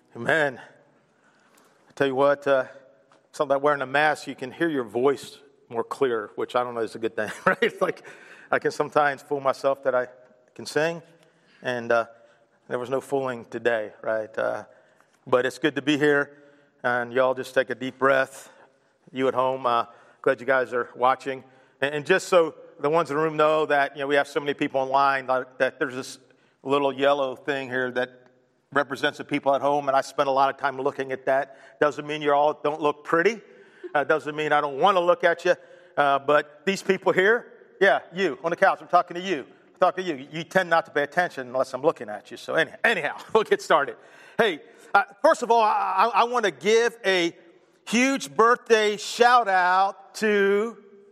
Amen. I tell you what, something about wearing a mask, you can hear your voice more clear, which I don't know is a good thing, right? It's like I can sometimes fool myself that I can sing, and there was no fooling today, right? But it's good to be here, and y'all just take a deep breath. You at home, glad you guys are watching. And just so the ones in the room know that, we have so many people online, that there's this little yellow thing here that represents the people at home, and I spend a lot of time looking at that. Doesn't mean you all don't look pretty. Doesn't mean I don't want to look at you. But these people here, yeah, you on the couch, I'm talking to you. I'm talking to you. You tend not to pay attention unless I'm looking at you. So anyhow, we'll get started. Hey, first of all, I want to give a huge birthday shout out to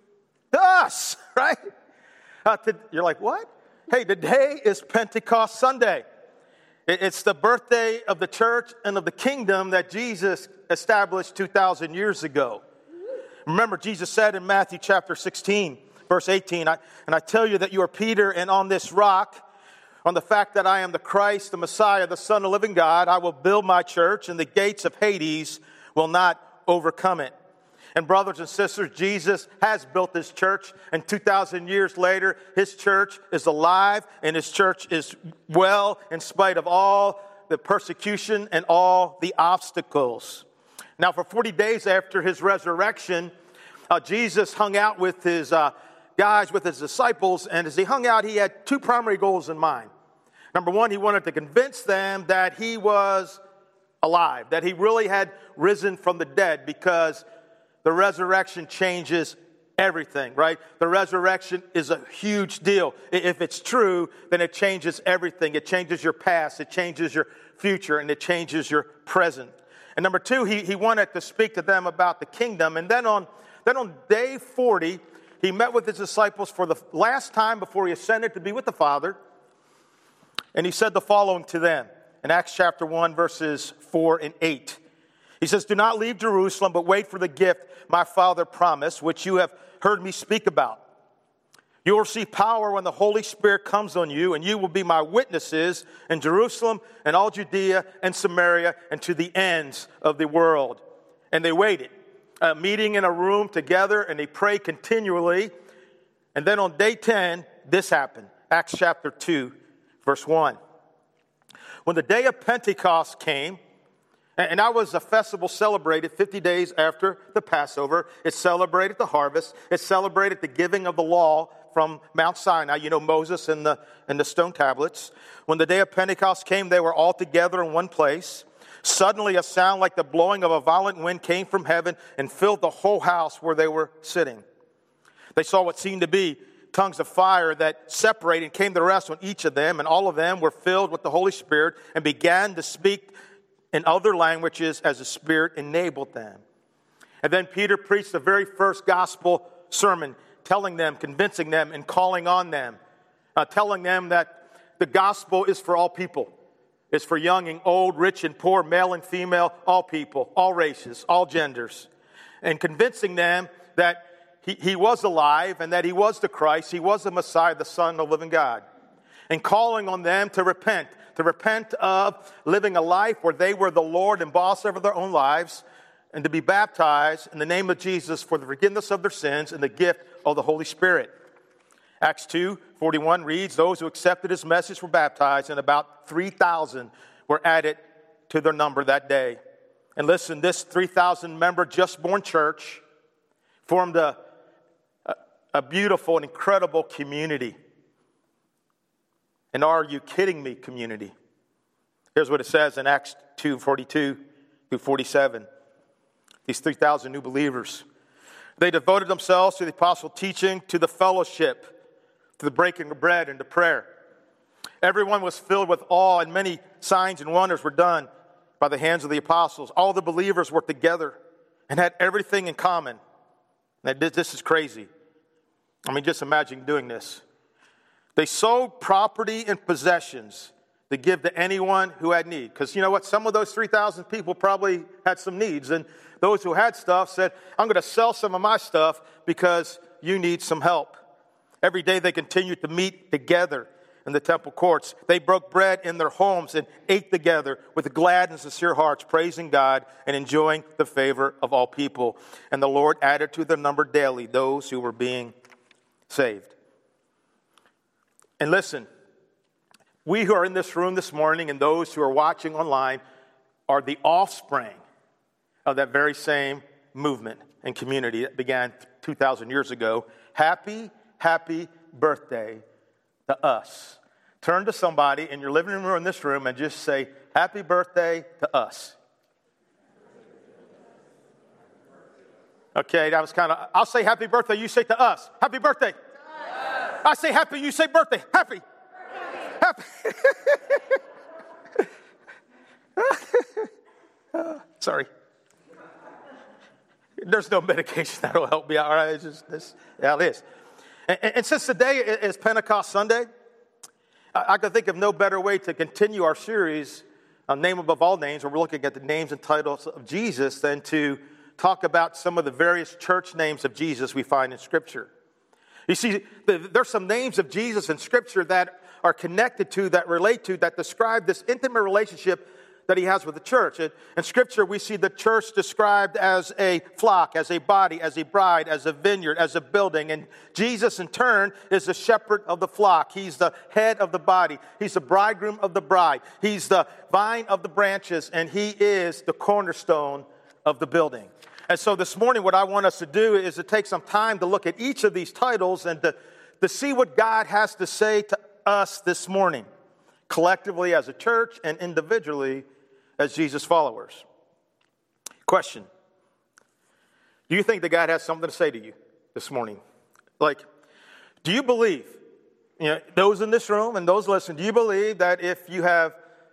us, right? You're like, what? Hey, today is Pentecost Sunday. It's the birthday of the church and of the kingdom that Jesus established 2,000 years ago. Remember, Jesus said in Matthew chapter 16, verse 18, and I tell you that you are Peter, and on this rock, on the fact that I am the Christ, the Messiah, the Son of the living God, I will build my church, and the gates of Hades will not overcome it. And brothers and sisters, Jesus has built this church, and 2,000 years later, his church is alive, and his church is well in spite of all the persecution and all the obstacles. Now, for 40 days after his resurrection, Jesus hung out with his guys, with his disciples, and as he hung out, he had two primary goals in mind. Number one, he wanted to convince them that he was alive, that he really had risen from the dead, because the resurrection changes everything, right? The resurrection is a huge deal. If it's true, then it changes everything. It changes your past, it changes your future, and it changes your present. And number two, he wanted to speak to them about the kingdom. And then on day 40, he met with his disciples for the last time before he ascended to be with the Father. And he said the following to them in Acts chapter 1, verses 4 and 8. He says, "Do not leave Jerusalem, but wait for the gift my Father promised, which you have heard me speak about. You will receive power when the Holy Spirit comes on you, and you will be my witnesses in Jerusalem and all Judea and Samaria and to the ends of the world." And they waited, meeting in a room together, and they prayed continually. And then on day 10, this happened. Acts chapter 2, verse 1. When the day of Pentecost came, and that was a festival celebrated 50 days after the Passover. It celebrated the harvest. It celebrated the giving of the law from Mount Sinai. Moses and the stone tablets. When the day of Pentecost came, they were all together in one place. Suddenly a sound like the blowing of a violent wind came from heaven and filled the whole house where they were sitting. They saw what seemed to be tongues of fire that separated and came to rest on each of them. And all of them were filled with the Holy Spirit and began to speak in other languages as the Spirit enabled them. And then Peter preached the very first gospel sermon, telling them, convincing them, and calling on them, telling them that the gospel is for all people. It's for young and old, rich and poor, male and female, all people, all races, all genders. And convincing them that he was alive and that he was the Christ, he was the Messiah, the Son of the living God. And calling on them to repent of living a life where they were the Lord and boss over their own lives, and to be baptized in the name of Jesus for the forgiveness of their sins and the gift of the Holy Spirit. Acts 2:41 reads, "Those who accepted his message were baptized, and about 3,000 were added to their number that day." And listen, this 3,000-member just-born church formed a beautiful and incredible community. And are you kidding me, community? Here's what it says in Acts 2:42 through 47. These 3,000 new believers. They devoted themselves to the apostle teaching, to the fellowship, to the breaking of bread, and to prayer. Everyone was filled with awe, and many signs and wonders were done by the hands of the apostles. All the believers were together and had everything in common. Now, this is crazy. Just imagine doing this. They sold property and possessions to give to anyone who had need. Because you know what? Some of those 3,000 people probably had some needs. And those who had stuff said, "I'm going to sell some of my stuff because you need some help." Every day they continued to meet together in the temple courts. They broke bread in their homes and ate together with glad and sincere hearts, praising God and enjoying the favor of all people. And the Lord added to their number daily those who were being saved. And listen, we who are in this room this morning and those who are watching online are the offspring of that very same movement and community that began 2,000 years ago. Happy birthday to us. Turn to somebody in your living room or in this room and just say, happy birthday to us. Okay, that was kind of, I'll say happy birthday, you say to us. Happy birthday. I say happy, you say birthday. Happy. Happy. Sorry. There's no medication that'll help me out. All right, it's just this. Yeah, it is. And since today is Pentecost Sunday, I could think of no better way to continue our series on Name Above All Names, where we're looking at the names and titles of Jesus, than to talk about some of the various church names of Jesus we find in Scripture. You see, there's some names of Jesus in Scripture that are connected to, that relate to, that describe this intimate relationship that he has with the church. In Scripture, we see the church described as a flock, as a body, as a bride, as a vineyard, as a building. And Jesus, in turn, is the shepherd of the flock. He's the head of the body. He's the bridegroom of the bride. He's the vine of the branches, and he is the cornerstone of the building. And so this morning, what I want us to do is to take some time to look at each of these titles and to see what God has to say to us this morning, collectively as a church and individually as Jesus followers. Question: do you think that God has something to say to you this morning? Like, do you believe, those in this room and those listening, do you believe that if you have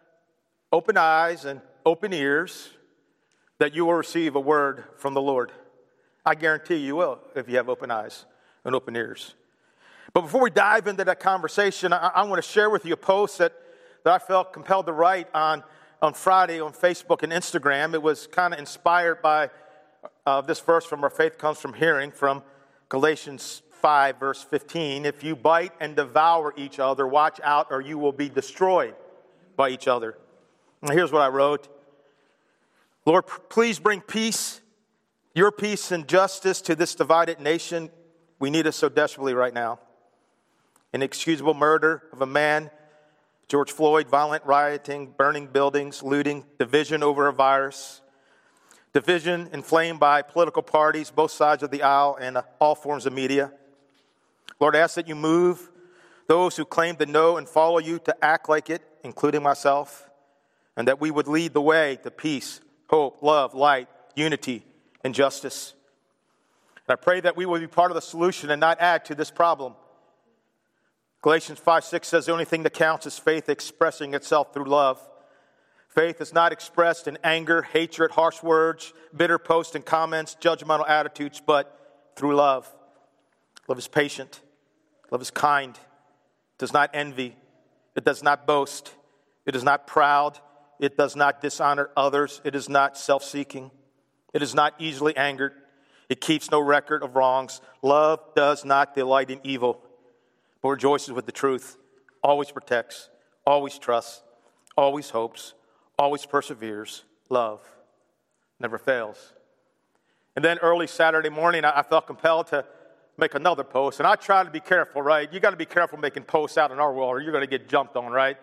open eyes and open ears, that you will receive a word from the Lord? I guarantee you will if you have open eyes and open ears. But before we dive into that conversation, I want to share with you a post that I felt compelled to write on Friday on Facebook and Instagram. It was kind of inspired by this verse from Our Faith Comes From Hearing, from Galatians 5, verse 15. If you bite and devour each other, watch out or you will be destroyed by each other. And here's what I wrote. Lord, please bring peace, your peace and justice to this divided nation. We need it so desperately right now. Inexcusable murder of a man, George Floyd, violent rioting, burning buildings, looting, division over a virus, division inflamed by political parties, both sides of the aisle, and all forms of media. Lord, I ask that you move those who claim to know and follow you to act like it, including myself, and that we would lead the way to peace, hope, love, light, unity, and justice. And I pray that we will be part of the solution and not add to this problem. Galatians 5:6 says the only thing that counts is faith expressing itself through love. Faith is not expressed in anger, hatred, harsh words, bitter posts and comments, judgmental attitudes, but through love. Love is patient. Love is kind. It does not envy. It does not boast. It is not proud. It does not dishonor others. It is not self-seeking. It is not easily angered. It keeps no record of wrongs. Love does not delight in evil, but rejoices with the truth, always protects, always trusts, always hopes, always perseveres. Love never fails. And then early Saturday morning, I felt compelled to make another post. And I try to be careful, right? You got to be careful making posts out in our world or you're going to get jumped on, right?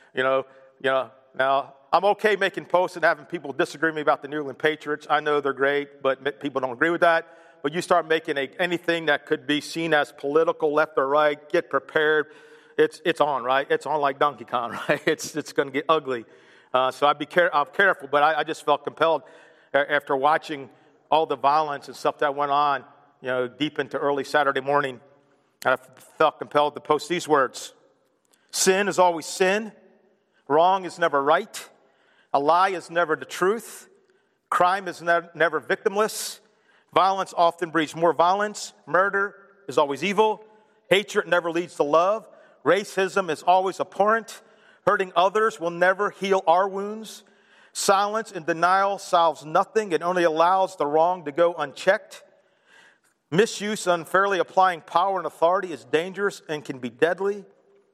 Now, I'm okay making posts and having people disagree with me about the New England Patriots. I know they're great, but people don't agree with that. But you start making anything that could be seen as political, left or right, get prepared. It's on, right? It's on like Donkey Kong, right? It's going to get ugly. So I'm careful, but I just felt compelled after watching all the violence and stuff that went on, deep into early Saturday morning. I felt compelled to post these words. Sin is always sin. Wrong is never right. A lie is never the truth. Crime is never victimless. Violence often breeds more violence. Murder is always evil. Hatred never leads to love. Racism is always abhorrent. Hurting others will never heal our wounds. Silence and denial solves nothing. It only allows the wrong to go unchecked. Misuse, unfairly applying power and authority is dangerous and can be deadly.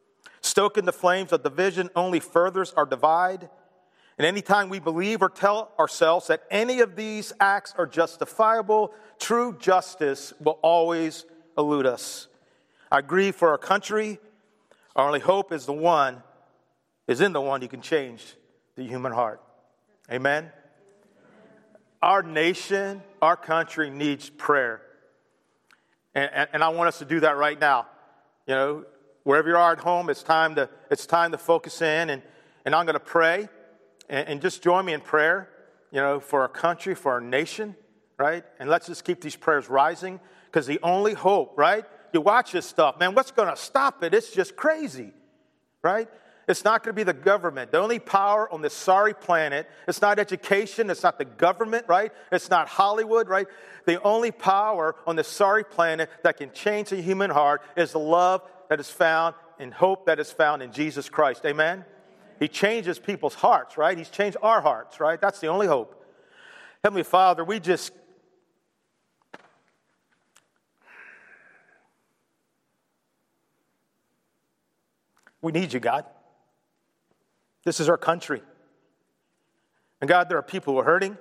Stoking the flames of division only furthers our divide. And anytime we believe or tell ourselves that any of these acts are justifiable, true justice will always elude us. I grieve for our country. Our only hope is in the one who can change the human heart. Amen? Our nation, our country needs prayer. And I want us to do that right now. You know, wherever you are at home, it's time to focus in. And I'm going to pray. And just join me in prayer, you know, for our country, for our nation, right? And let's just keep these prayers rising, because the only hope, right? You watch this stuff, man, what's going to stop it? It's just crazy, right? It's not going to be the government. The only power on this sorry planet, it's not education, it's not the government, right? It's not Hollywood, right? The only power on this sorry planet that can change the human heart is the love that is found and hope that is found in Jesus Christ. Amen? He changes people's hearts, right? He's changed our hearts, right? That's the only hope. Heavenly Father, we need you, God. This is our country. And God, there are people who are hurting.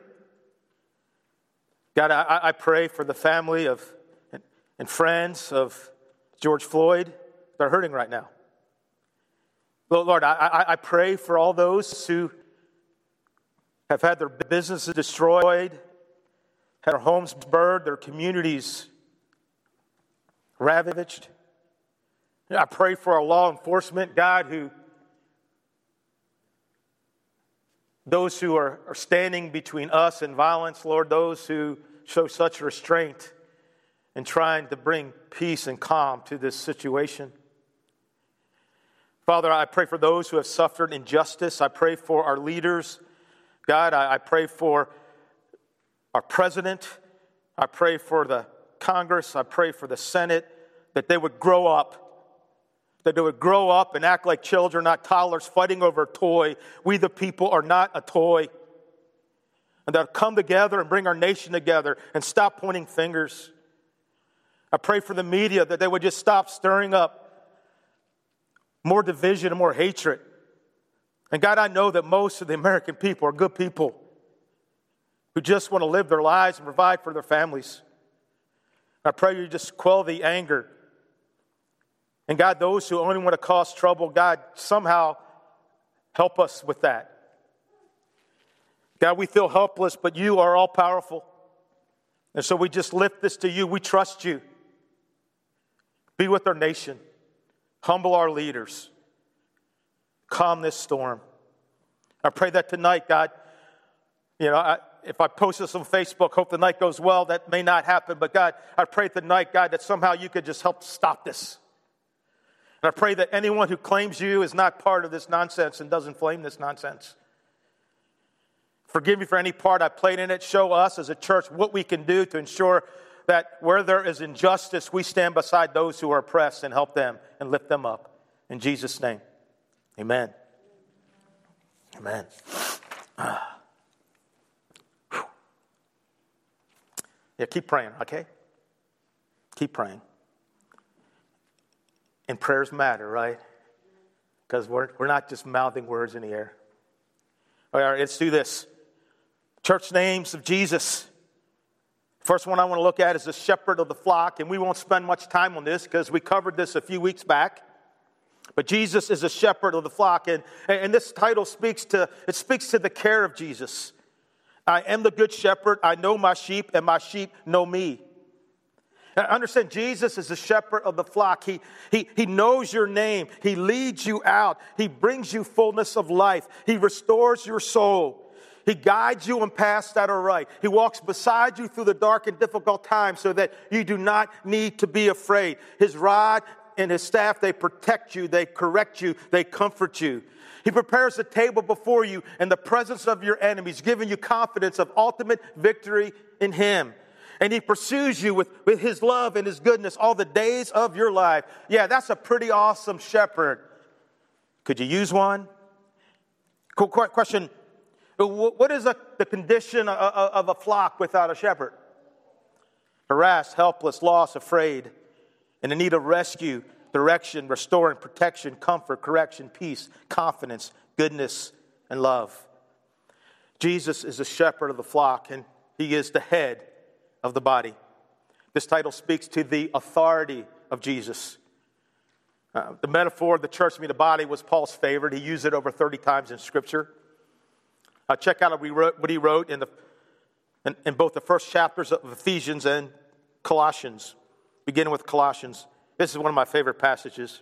God, I pray for the family and friends of George Floyd. They're hurting right now. Lord, I pray for all those who have had their businesses destroyed, had their homes burned, their communities ravaged. I pray for our law enforcement, God, those who are standing between us and violence, Lord, those who show such restraint in trying to bring peace and calm to this situation. Father, I pray for those who have suffered injustice. I pray for our leaders. God, I pray for our president. I pray for the Congress. I pray for the Senate, that they would grow up. That they would grow up and act like children, not toddlers fighting over a toy. We the people are not a toy. And they'll come together and bring our nation together and stop pointing fingers. I pray for the media, that they would just stop stirring up more division and more hatred. And God, I know that most of the American people are good people who just want to live their lives and provide for their families. I pray you just quell the anger. And God, those who only want to cause trouble, God, somehow help us with that. God, we feel helpless, but you are all powerful. And so we just lift this to you. We trust you. Be with our nation. Humble our leaders. Calm this storm. I pray that tonight, God, if I post this on Facebook, hope the night goes well. That may not happen. But God, I pray tonight, God, that somehow you could just help stop this. And I pray that anyone who claims you is not part of this nonsense and doesn't flame this nonsense. Forgive me for any part I played in it. Show us as a church what we can do to ensure that where there is injustice, we stand beside those who are oppressed and help them and lift them up. In Jesus' name, amen. Amen. Yeah, keep praying, okay? Keep praying. And prayers matter, right? Because we're not just mouthing words in the air. All right, let's do this. Church names of Jesus. First one I want to look at is the shepherd of the flock, and we won't spend much time on this because we covered this a few weeks back. But Jesus is a shepherd of the flock, and this title speaks to the care of Jesus. I am the good shepherd. I know my sheep, and my sheep know me. Now, understand, Jesus is the shepherd of the flock. He knows your name. He leads you out. He brings you fullness of life. He restores your soul. He guides you on paths that are right. He walks beside you through the dark and difficult times so that you do not need to be afraid. His rod and his staff, they protect you, they correct you, they comfort you. He prepares a table before you in the presence of your enemies, giving you confidence of ultimate victory in him. And he pursues you with his love and his goodness all the days of your life. Yeah, that's a pretty awesome shepherd. Could you use one? Cool question. What is the condition of a flock without a shepherd? Harassed, helpless, lost, afraid, and in need of rescue direction, restoring, protection, comfort, correction, peace, confidence, goodness, and love. Jesus is the shepherd of the flock, and he is the head of the body. This title speaks to the authority of Jesus. The metaphor of the church being the body was Paul's favorite. He used it over 30 times in Scripture. Check out what he wrote in both the first chapters of Ephesians and Colossians, beginning with Colossians. This is one of my favorite passages.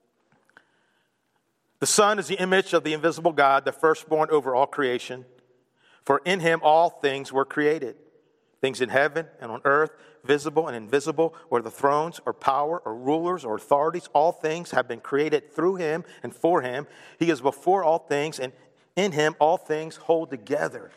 The Son is the image of the invisible God, the firstborn over all creation. For in him all things were created, things in heaven and on earth, visible and invisible, whether thrones or power or rulers or authorities, all things have been created through him and for him. He is before all things, and in him all things hold together.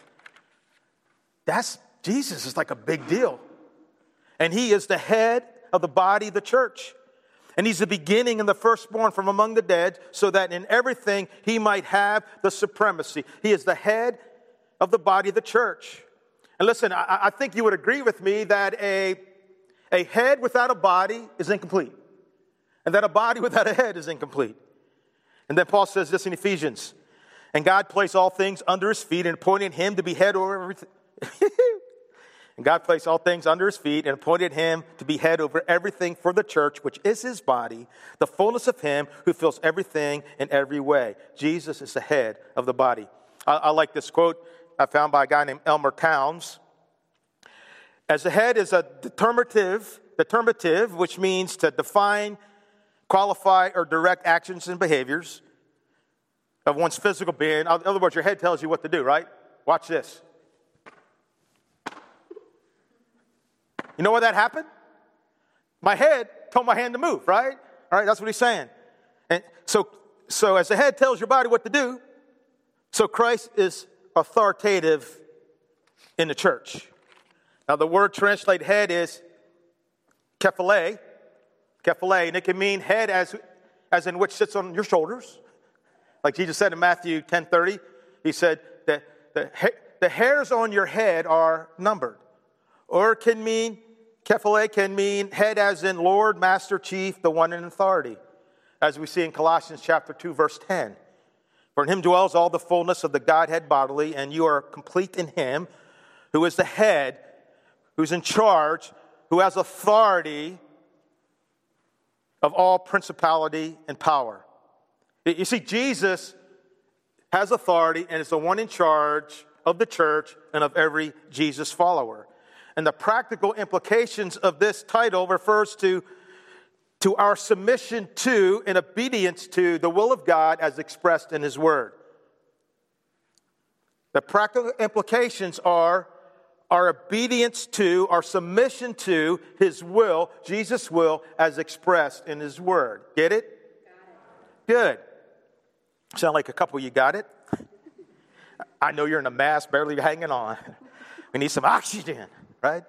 Jesus is like a big deal. And he is the head of the body, the church. And he's the beginning and the firstborn from among the dead, so that in everything he might have the supremacy. He is the head of the body of the church. And listen, I think you would agree with me that a head without a body is incomplete. And that a body without a head is incomplete. And then Paul says this in Ephesians. And God placed all things under his feet and appointed him to be head over everything. And God placed all things under his feet and appointed him to be head over everything for the church, which is his body, the fullness of him who fills everything in every way. Jesus is the head of the body. I like this quote I found by a guy named Elmer Towns. As the head is a determinative, which means to define, qualify, or direct actions and behaviors of one's physical being. In other words, your head tells you what to do, right? Watch this. You know why that happened? My head told my hand to move, right? All right, that's what he's saying. And so as the head tells your body what to do, so Christ is authoritative in the church. Now, the word translated head is kephale, and it can mean head as in which sits on your shoulders. Like Jesus said in Matthew 10:30, he said that the hairs on your head are numbered. Or it can mean, kephale can mean head as in Lord, Master, Chief, the one in authority. As we see in Colossians chapter 2, verse 10. For in him dwells all the fullness of the Godhead bodily, and you are complete in him, who is the head, who's in charge, who has authority of all principality and power. You see, Jesus has authority and is the one in charge of the church and of every Jesus follower. And the practical implications of this title refers to our submission to and obedience to the will of God as expressed in his word. The practical implications are our obedience to, our submission to his will, Jesus' will, as expressed in his word. Get it? Good. Sound like a couple of you got it. I know you're in a mask, barely hanging on. We need some oxygen, right?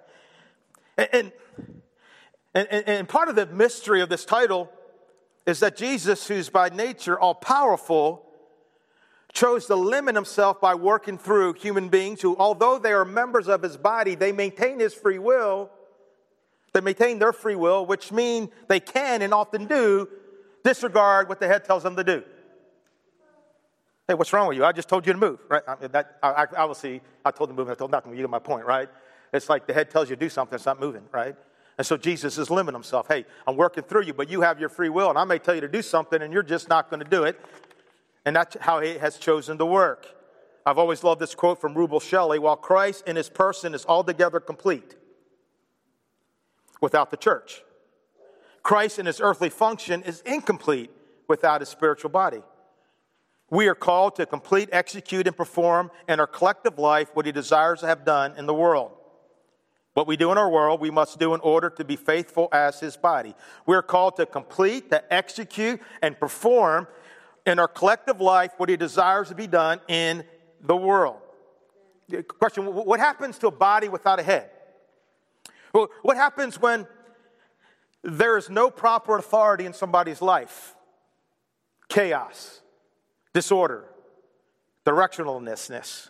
And part of the mystery of this title is that Jesus, who's by nature all-powerful, chose to limit himself by working through human beings who, although they are members of his body, they maintain his free will. They maintain their free will, which means they can and often do disregard what the head tells them to do. Hey, what's wrong with you? I just told you to move, right? Obviously, I told them to move, I told nothing. You get my point, right? It's like the head tells you to do something, it's not moving, right? And so Jesus is limiting himself. Hey, I'm working through you, but you have your free will, and I may tell you to do something, and you're just not going to do it. And that's how he has chosen to work. I've always loved this quote from Rubel Shelley: while Christ in his person is altogether complete without the church, Christ in his earthly function is incomplete without his spiritual body. We are called to complete, execute, and perform in our collective life what he desires to have done in the world. What we do in our world, we must do in order to be faithful as his body. We're called to complete, to execute, and perform in our collective life what he desires to be done in the world. Question, what happens to a body without a head? Well, what happens when there is no proper authority in somebody's life? Chaos, disorder, directionlessness.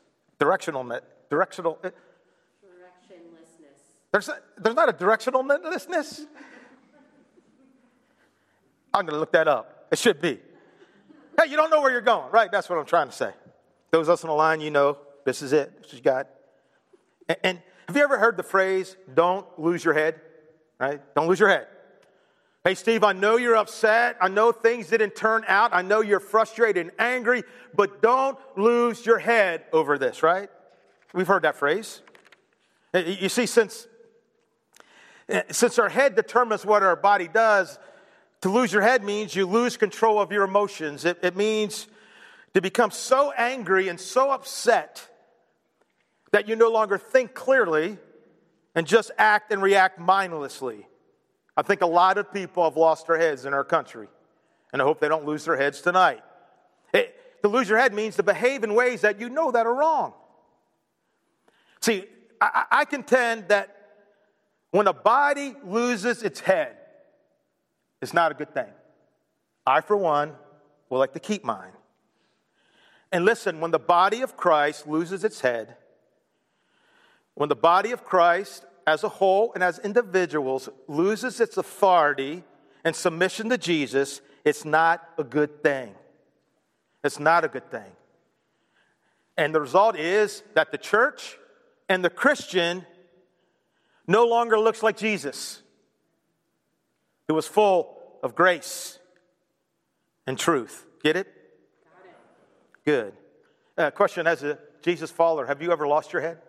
There's not a directionlessness. I'm going to look that up. It should be. Hey, you don't know where you're going. Right, that's what I'm trying to say. Those of us on the line, you know, this is it. This is God. And have you ever heard the phrase, don't lose your head? Right? Don't lose your head. Hey, Steve, I know you're upset. I know things didn't turn out. I know you're frustrated and angry, but don't lose your head over this, right? We've heard that phrase. You see, since our head determines what our body does, to lose your head means you lose control of your emotions. It means to become so angry and so upset that you no longer think clearly and just act and react mindlessly. I think a lot of people have lost their heads in our country, and I hope they don't lose their heads tonight. To lose your head means to behave in ways that you know that are wrong. See, I contend that when a body loses its head, it's not a good thing. I, for one, would like to keep mine. And listen, when the body of Christ loses its head, when the body of Christ as a whole and as individuals loses its authority and submission to Jesus, it's not a good thing. It's not a good thing. And the result is that the church and the Christian no longer looks like Jesus, who was full of grace and truth. Get it? Good. Question, as a Jesus follower, have you ever lost your head?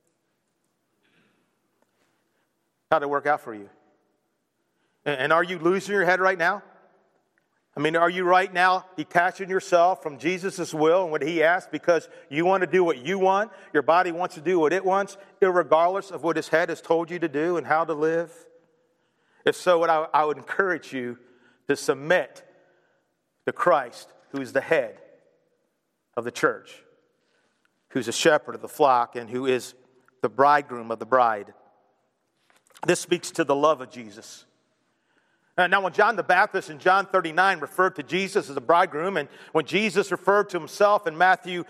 How did it work out for you? And are you losing your head right now? I mean, are you right now detaching yourself from Jesus' will and what he asked because you want to do what you want? Your body wants to do what it wants, irregardless of what his head has told you to do and how to live? If so, I would encourage you to submit to Christ, who is the head of the church, who's a shepherd of the flock, and who is the bridegroom of the bride. This speaks to the love of Jesus. Now, when John the Baptist in John 39 referred to Jesus as a bridegroom, and when Jesus referred to himself in Matthew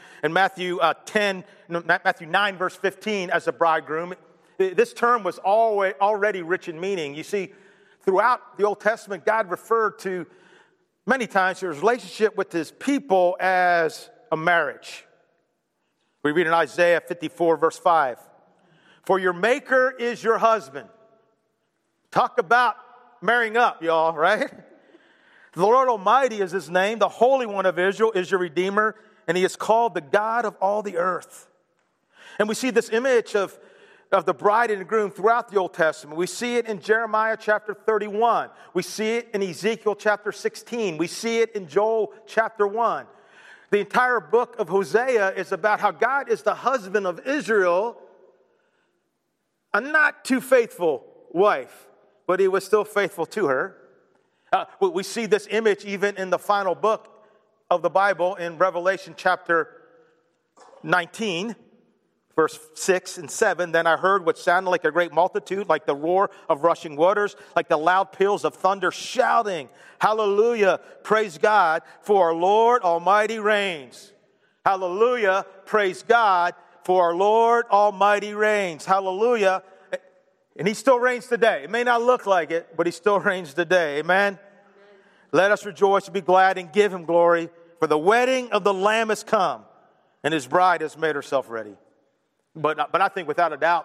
9, verse 15, as a bridegroom, this term was already rich in meaning. You see, throughout the Old Testament, God referred to many times his relationship with his people as a marriage. We read in Isaiah 54, verse 5, "For your maker is your husband." Talk about marrying up, y'all, right? The Lord Almighty is his name. The Holy One of Israel is your Redeemer, and he is called the God of all the earth. And we see this image of the bride and the groom throughout the Old Testament. We see it in Jeremiah chapter 31. We see it in Ezekiel chapter 16. We see it in Joel chapter 1. The entire book of Hosea is about how God is the husband of Israel, a not too faithful wife, but he was still faithful to her. We see this image even in the final book of the Bible in Revelation chapter 19, verse 6 and 7. "Then I heard what sounded like a great multitude, like the roar of rushing waters, like the loud peals of thunder, shouting, 'Hallelujah, praise God, for our Lord Almighty reigns.'" Hallelujah, praise God, for our Lord Almighty reigns. Hallelujah. And he still reigns today. It may not look like it, but he still reigns today. Amen? Let us rejoice and be glad and give him glory, for the wedding of the Lamb has come, and his bride has made herself ready. But I think without a doubt,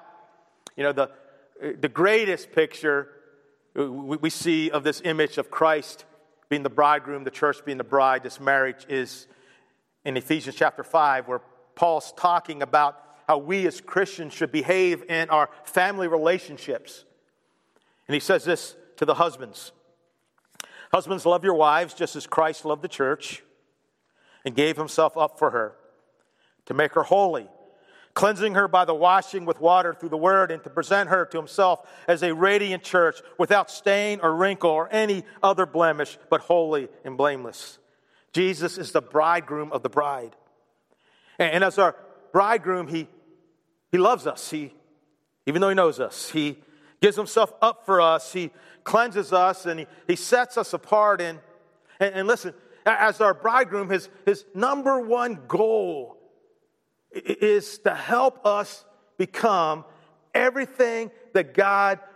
the greatest picture we see of this image of Christ being the bridegroom, the church being the bride, this marriage, is in Ephesians chapter 5, where Paul's talking about how we as Christians should behave in our family relationships. And he says this to the husbands. "Husbands, love your wives just as Christ loved the church and gave himself up for her, to make her holy, cleansing her by the washing with water through the word, and to present her to himself as a radiant church without stain or wrinkle or any other blemish, but holy and blameless." Jesus is the bridegroom of the bride. And as our bridegroom, he loves us. Even though he knows us, he gives himself up for us. He cleanses us, and he sets us apart. And listen, as our bridegroom, his number one goal is to help us become everything that God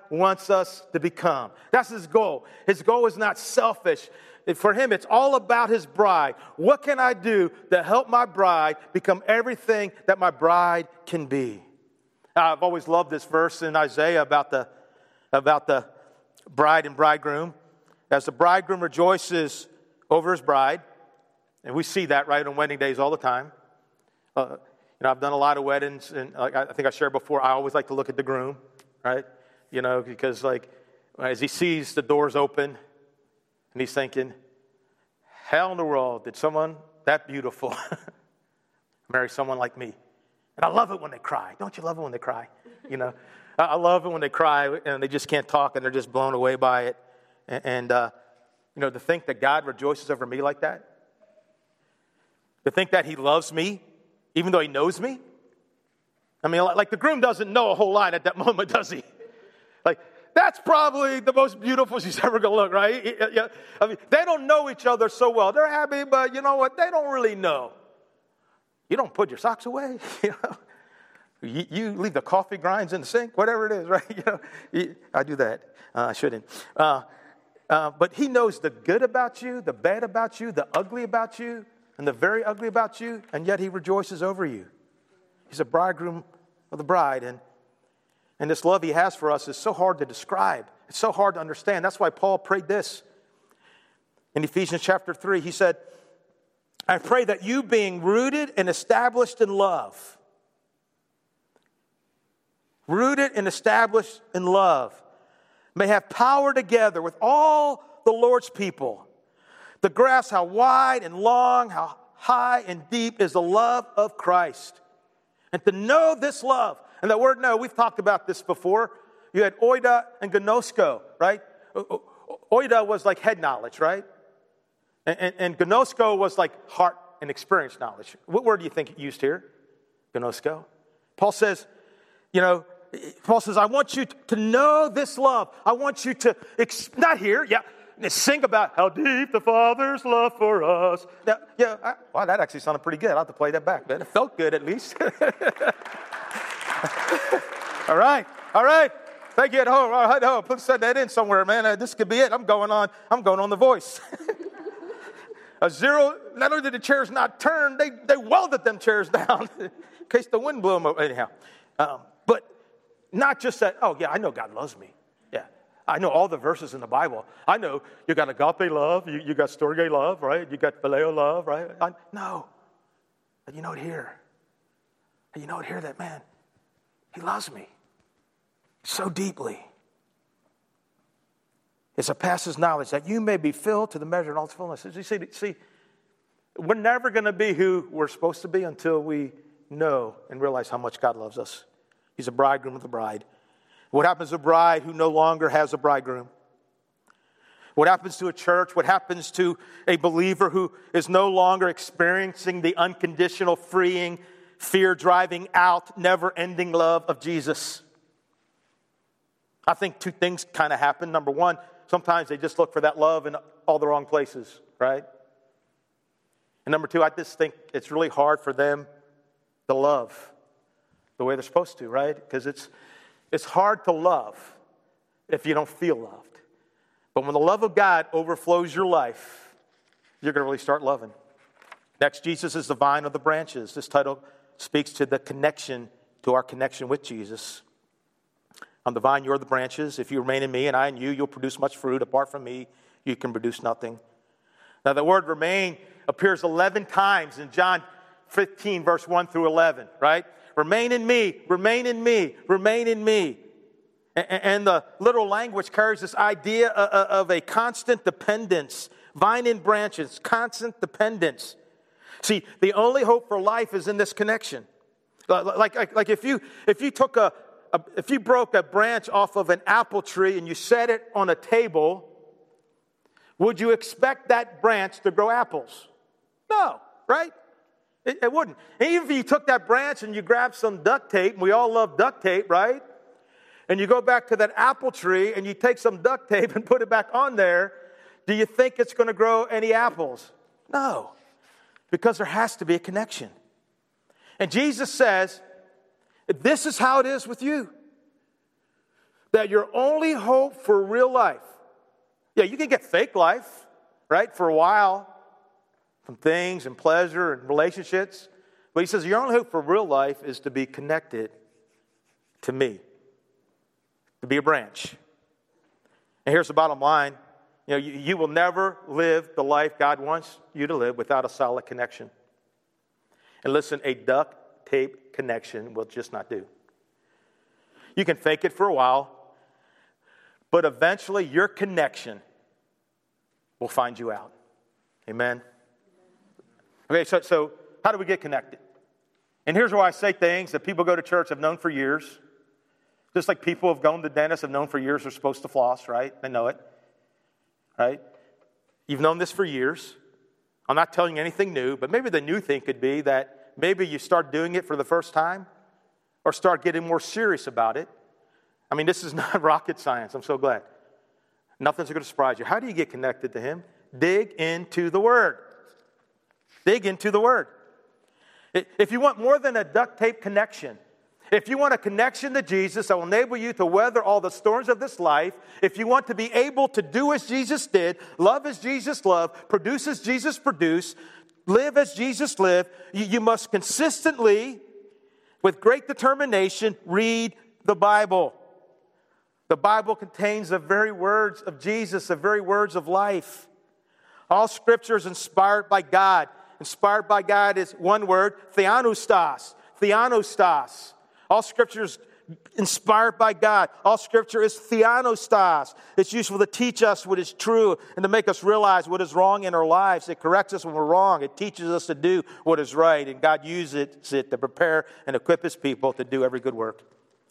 wants us to become. That's his goal. His goal is not selfish. For him, it's all about his bride. What can I do to help my bride become everything that my bride can be? I've always loved this verse in Isaiah about the bride and bridegroom. As the bridegroom rejoices over his bride, and we see that right on wedding days all the time. I've done a lot of weddings, and I think I shared before, I always like to look at the groom, right? Because as he sees the doors open, and he's thinking, how in the world did someone that beautiful marry someone like me? And I love it when they cry. Don't you love it when they cry? I love it when they cry and they just can't talk and they're just blown away by it. And to think that God rejoices over me like that, to think that he loves me, even though he knows me. I mean, like the groom doesn't know a whole lot at that moment, does he? That's probably the most beautiful she's ever going to look, right? I mean, they don't know each other so well. They're happy, but you know what? They don't really know. You don't put your socks away, You leave the coffee grinds in the sink, whatever it is, right? I do that. I shouldn't. But he knows the good about you, the bad about you, the ugly about you, and the very ugly about you, and yet he rejoices over you. He's a bridegroom of the bride, and this love he has for us is so hard to describe. It's so hard to understand. That's why Paul prayed this. In Ephesians chapter 3, he said, I pray that you being rooted and established in love, may have power together with all the Lord's people to grasp how wide and long, how high and deep is the love of Christ. And to know this love. And that word know, we've talked about this before. You had oida and gnosko, right? Oida was like head knowledge, right? And gnosko was like heart and experience knowledge. What word do you think it used here? Gnosko. Paul says, I want you to know this love. I want you to, not here, sing about how deep the Father's love for us. Now, wow, that actually sounded pretty good. I'll have to play that back, man. It felt good at least. All right. Thank you at home. All right, put that in somewhere, man. This could be it. I'm going on The Voice. A zero, not only did the chairs not turn, they welded them chairs down in case the wind blew them up. Anyhow, but not just that, I know God loves me. Yeah, I know all the verses in the Bible. I know you got agape love, you got storge love, right? You got phileo love, right? No. But you know it here. And you know it here that, man, he loves me so deeply. It surpasses knowledge that you may be filled to the measure of all its fullness. You see, we're never going to be who we're supposed to be until we know and realize how much God loves us. He's a bridegroom of the bride. What happens to a bride who no longer has a bridegroom? What happens to a church? What happens to a believer who is no longer experiencing the unconditional, freeing, fear-driving out, never-ending love of Jesus? I think two things kind of happen. Number one, sometimes they just look for that love in all the wrong places, right? And number two, I just think it's really hard for them to love the way they're supposed to, right? Because it's hard to love if you don't feel loved. But when the love of God overflows your life, you're going to really start loving. Next, Jesus is the vine of the branches. This title speaks to the connection, to our connection with Jesus. I'm the vine, you're the branches. If you remain in me and I in you, you'll produce much fruit. Apart from me, you can produce nothing. Now, the word remain appears 11 times in John 15, verse 1 through 11, right? Remain in me, remain in me, remain in me. And the literal language carries this idea of a constant dependence. Vine and branches, constant dependence. See, the only hope for life is in this connection. Like if you took if you broke a branch off of an apple tree and you set it on a table, would you expect that branch to grow apples? No, right? It wouldn't. And even if you took that branch and you grabbed some duct tape, and we all love duct tape, right? And you go back to that apple tree and you take some duct tape and put it back on there, do you think it's going to grow any apples? No, because there has to be a connection. And Jesus says, this is how it is with you. that your only hope for real life, yeah, you can get fake life, right, for a while, from things and pleasure and relationships. But he says your only hope for real life is to be connected to me, to be a branch. And here's the bottom line. You will never live the life God wants you to live without a solid connection. And listen, a duct tape connection will just not do. You can fake it for a while, but eventually your connection will find you out. Amen? Okay, so how do we get connected? And here's why I say things that people go to church have known for years. Just like people have gone to dentists have known for years they're supposed to floss, right? They know it, right? You've known this for years. I'm not telling you anything new, but maybe the new thing could be that maybe you start doing it for the first time or start getting more serious about it. I mean, this is not rocket science. I'm so glad. Nothing's going to surprise you. How do you get connected to Him? Dig into the Word. Dig into the Word. If you want more than a duct tape connection, if you want a connection to Jesus that will enable you to weather all the storms of this life, if you want to be able to do as Jesus did, love as Jesus loved, produce as Jesus produced, live as Jesus lived, you must consistently, with great determination, read the Bible. The Bible contains the very words of Jesus, the very words of life. All Scripture is inspired by God. Inspired by God is one word, theopneustos. Theopneustos. All Scripture is inspired by God. All Scripture is theopneustos. It's useful to teach us what is true and to make us realize what is wrong in our lives. It corrects us when we're wrong. It teaches us to do what is right. And God uses it to prepare and equip His people to do every good work.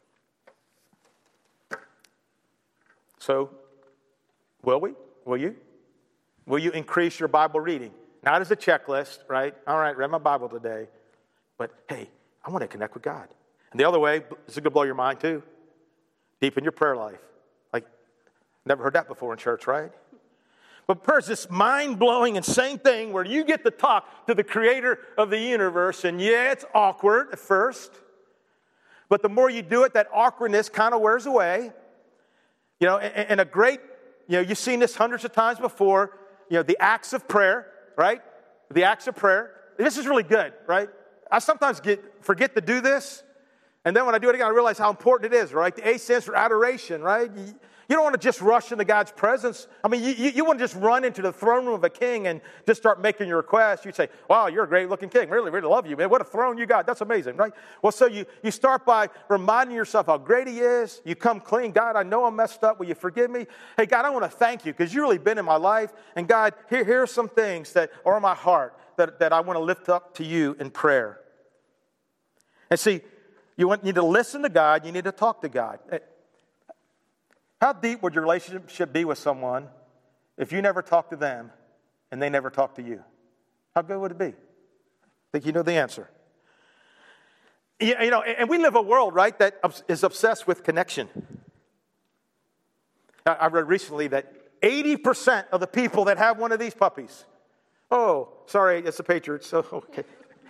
So, will we? Will you? Will you increase your Bible reading? Not as a checklist, right? All right, read my Bible today. But, hey, I want to connect with God. And the other way, this is going to blow your mind too. Deepen your prayer life. Like, never heard that before in church, right? But prayer is this mind-blowing, insane thing where you get to talk to the creator of the universe. And yeah, it's awkward at first. But the more you do it, that awkwardness kind of wears away. And a great, you've seen this hundreds of times before, the acts of prayer, right? The acts of prayer. This is really good, right? I sometimes forget to do this. And then when I do it again, I realize how important it is, right? The A stands for adoration, right? You don't want to just rush into God's presence. I mean, you want to just run into the throne room of a king and just start making your request. You say, wow, you're a great-looking king. Really, really love you, man. What a throne you got. That's amazing, right? Well, so you start by reminding yourself how great He is. You come clean. God, I know I'm messed up. Will you forgive me? Hey, God, I want to thank you because you've really been in my life. And God, here are some things that are in my heart that I want to lift up to you in prayer. And see, you need to listen to God. You need to talk to God. How deep would your relationship be with someone if you never talk to them and they never talk to you? How good would it be? I think you know the answer. And we live a world, right, that is obsessed with connection. I read recently that 80% of the people that have one of these puppies, oh, sorry, it's the Patriots, so okay.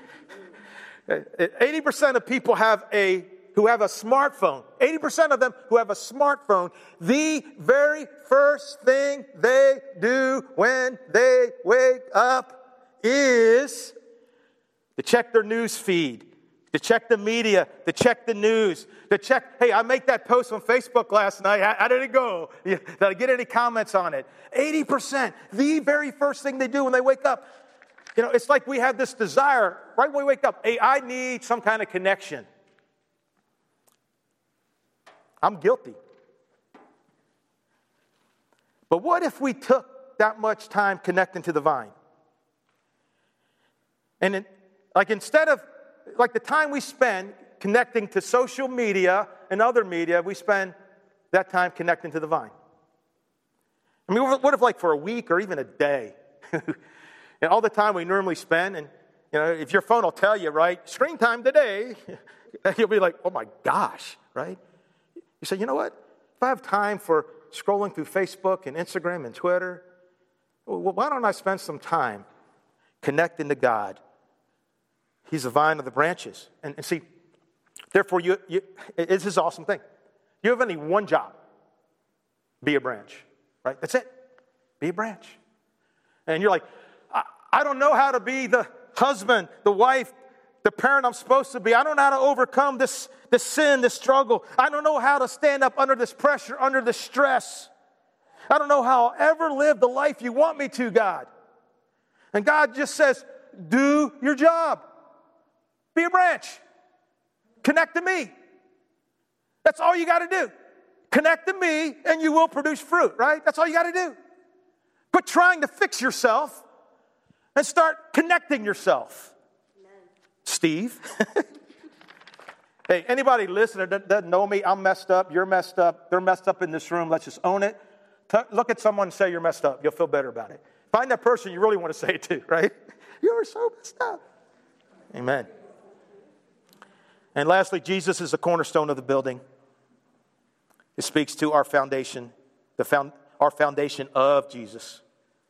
80% of people who have a smartphone, 80% of them who have a smartphone, the very first thing they do when they wake up is to check their news feed, to check the media, to check the news, to check, hey, I made that post on Facebook last night. How did it go? Did I get any comments on it? 80%, the very first thing they do when they wake up. It's like we have this desire, right when we wake up, hey, I need some kind of connection. I'm guilty. But what if we took that much time connecting to the vine? And instead of, the time we spend connecting to social media and other media, we spend that time connecting to the vine. I mean, what if for a week or even a day? And all the time we normally spend, and if your phone will tell you, right, screen time today, you'll be like, oh my gosh, right? You say, you know what? If I have time for scrolling through Facebook and Instagram and Twitter, well, why don't I spend some time connecting to God? He's the vine of the branches. And see, therefore, it's this awesome thing. You have only one job. Be a branch, right? That's it. Be a branch. And you're like, I don't know how to be the husband, the wife, the parent I'm supposed to be. I don't know how to overcome this sin, this struggle. I don't know how to stand up under this pressure, under this stress. I don't know how I'll ever live the life you want me to, God. And God just says, do your job. Be a branch. Connect to me. That's all you got to do. Connect to me and you will produce fruit, right? That's all you got to do. Quit trying to fix yourself and start connecting yourself. Amen. Steve. Hey, anybody listening that doesn't know me, I'm messed up, you're messed up, they're messed up in this room. Let's just own it. Look at someone and say you're messed up. You'll feel better about it. Find that person you really want to say it to, right? You are so messed up. Amen. And lastly, Jesus is the cornerstone of the building. It speaks to our foundation, our foundation of Jesus.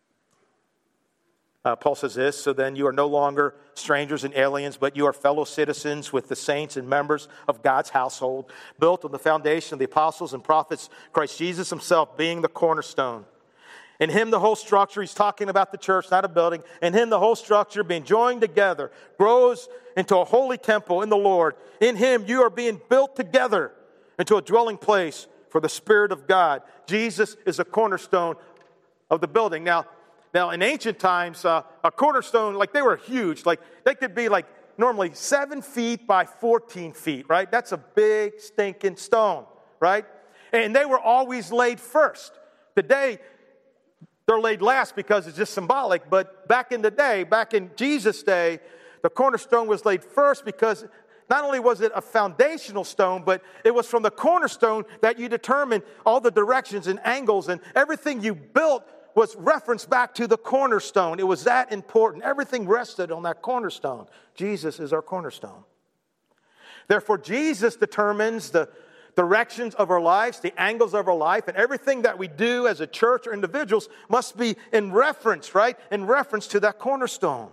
Paul says this, so then you are no longer strangers and aliens, but you are fellow citizens with the saints and members of God's household, built on the foundation of the apostles and prophets, Christ Jesus himself being the cornerstone. In him the whole structure, he's talking about the church, not a building. In him the whole structure being joined together grows into a holy temple in the Lord. In him you are being built together into a dwelling place for the Spirit of God. Jesus is a cornerstone of the building. Now in ancient times, a cornerstone, like they were huge. Like they could be like normally 7 feet by 14 feet, right? That's a big stinking stone, right? And they were always laid first. Today, they're laid last because it's just symbolic. But back in the day, back in Jesus' day, the cornerstone was laid first because not only was it a foundational stone, but it was from the cornerstone that you determined all the directions and angles, and everything you built was referenced back to the cornerstone. It was that important. Everything rested on that cornerstone. Jesus is our cornerstone. Therefore, Jesus determines the directions of our lives, the angles of our life, and everything that we do as a church or individuals must be in reference, right? In reference to that cornerstone.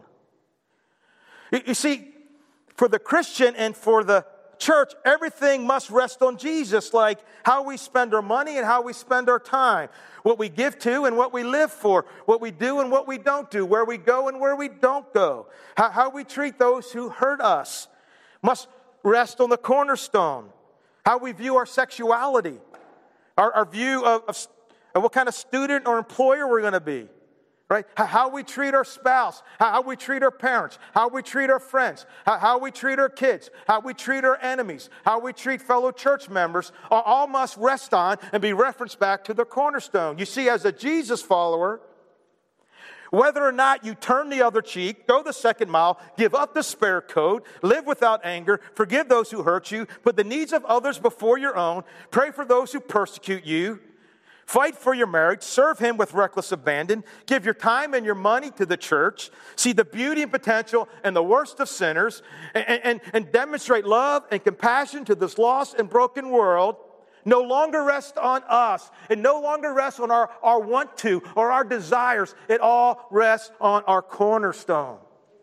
You see, for the Christian and for the church, everything must rest on Jesus, like how we spend our money and how we spend our time, what we give to and what we live for, what we do and what we don't do, where we go and where we don't go, how we treat those who hurt us must rest on the cornerstone, how we view our sexuality, our view of what kind of student or employer we're going to be. Right? How we treat our spouse, how we treat our parents, how we treat our friends, how we treat our kids, how we treat our enemies, how we treat fellow church members, all must rest on and be referenced back to the cornerstone. You see, as a Jesus follower, whether or not you turn the other cheek, go the second mile, give up the spare coat, live without anger, forgive those who hurt you, put the needs of others before your own, pray for those who persecute you, fight for your marriage, serve him with reckless abandon, give your time and your money to the church, see the beauty and potential and the worst of sinners, and demonstrate love and compassion to this lost and broken world, no longer rest on us. It no longer rests on our want to or our desires. It all rests on our cornerstone.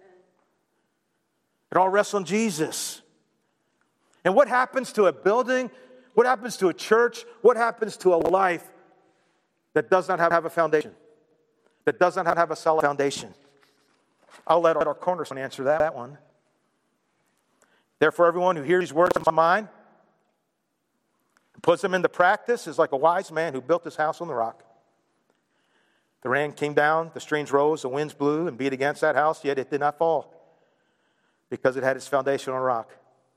It all rests on Jesus. And what happens to a building? What happens to a church? What happens to a life that does not have a foundation, that does not have a solid foundation? I'll let our cornerstone answer that one. Therefore, everyone who hears these words of mine and puts them into practice is like a wise man who built his house on the rock. The rain came down, the streams rose, the winds blew and beat against that house, yet it did not fall because it had its foundation on a rock.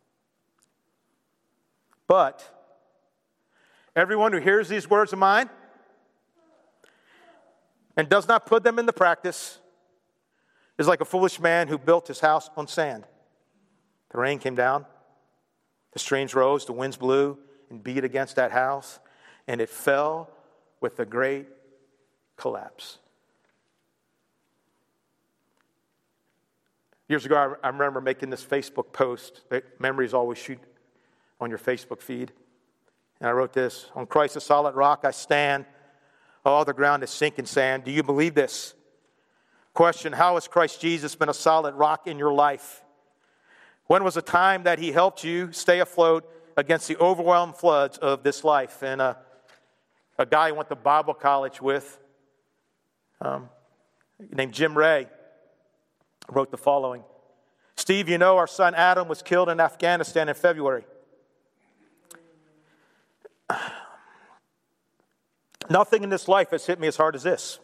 But everyone who hears these words of mine and does not put them into practice is like a foolish man who built his house on sand. The rain came down, the streams rose, the winds blew and beat against that house, and it fell with a great collapse. Years ago, I remember making this Facebook post that memories always shoot on your Facebook feed. And I wrote this: on Christ, a solid rock, I stand. All the ground is sinking sand. Do you believe this? Question: how has Christ Jesus been a solid rock in your life? When was the time that he helped you stay afloat against the overwhelming floods of this life. And a guy I went to Bible college with, named Jim Ray, wrote the following. Steve, you know our son Adam was killed in Afghanistan in February. Nothing in this life has hit me as hard as this.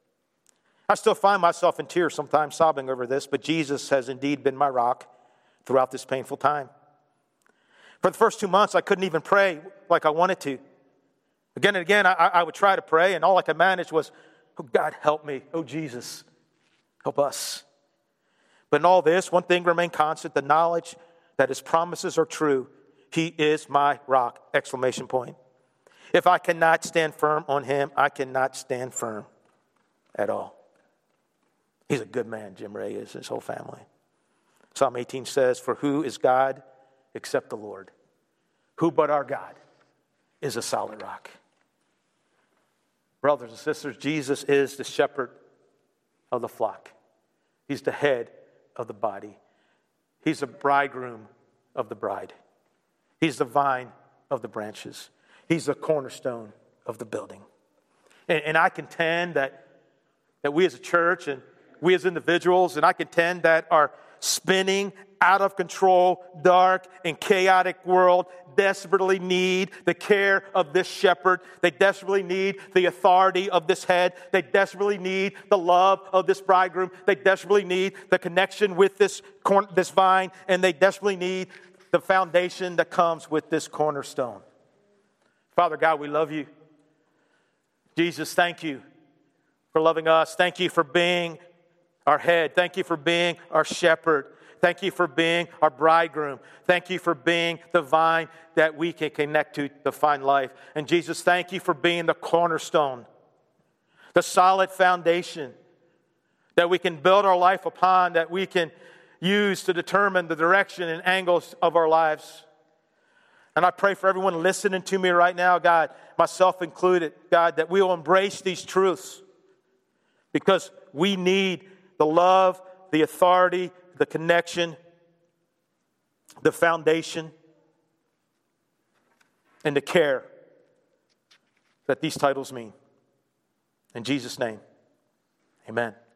I still find myself in tears sometimes sobbing over this, but Jesus has indeed been my rock throughout this painful time. For the first 2 months, I couldn't even pray like I wanted to. Again and again, I would try to pray, and all I could manage was, oh, God, help me. Oh, Jesus, help us. But in all this, one thing remained constant, the knowledge that his promises are true. He is my rock, exclamation point. If I cannot stand firm on him, I cannot stand firm at all. He's a good man, Jim Ray is, his whole family. Psalm 18 says, for who is God except the Lord? Who but our God is a solid rock? Brothers and sisters, Jesus is the shepherd of the flock. He's the head of the body. He's the bridegroom of the bride. He's the vine of the branches. He's the cornerstone of the building. And I contend that we as a church and we as individuals, and I contend that our spinning, out of control, dark, and chaotic world desperately need the care of this shepherd. They desperately need the authority of this head. They desperately need the love of this bridegroom. They desperately need the connection with this vine, and they desperately need the foundation that comes with this cornerstone. Father God, we love you. Jesus, thank you for loving us. Thank you for being our head. Thank you for being our shepherd. Thank you for being our bridegroom. Thank you for being the vine that we can connect to find life. And Jesus, thank you for being the cornerstone, the solid foundation that we can build our life upon, that we can use to determine the direction and angles of our lives. And I pray for everyone listening to me right now, God, myself included, God, that we will embrace these truths because we need the love, the authority, the connection, the foundation, and the care that these titles mean. In Jesus' name, amen.